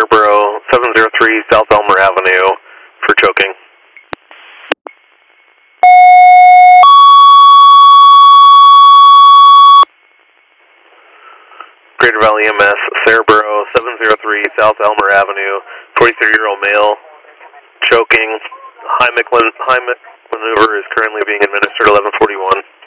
Cerebro, 703 South Elmer Avenue for choking. Greater Valley EMS, Cerebro, 703 South Elmer Avenue, 43-year-old male, choking. Heimlich maneuver is currently being administered 1141.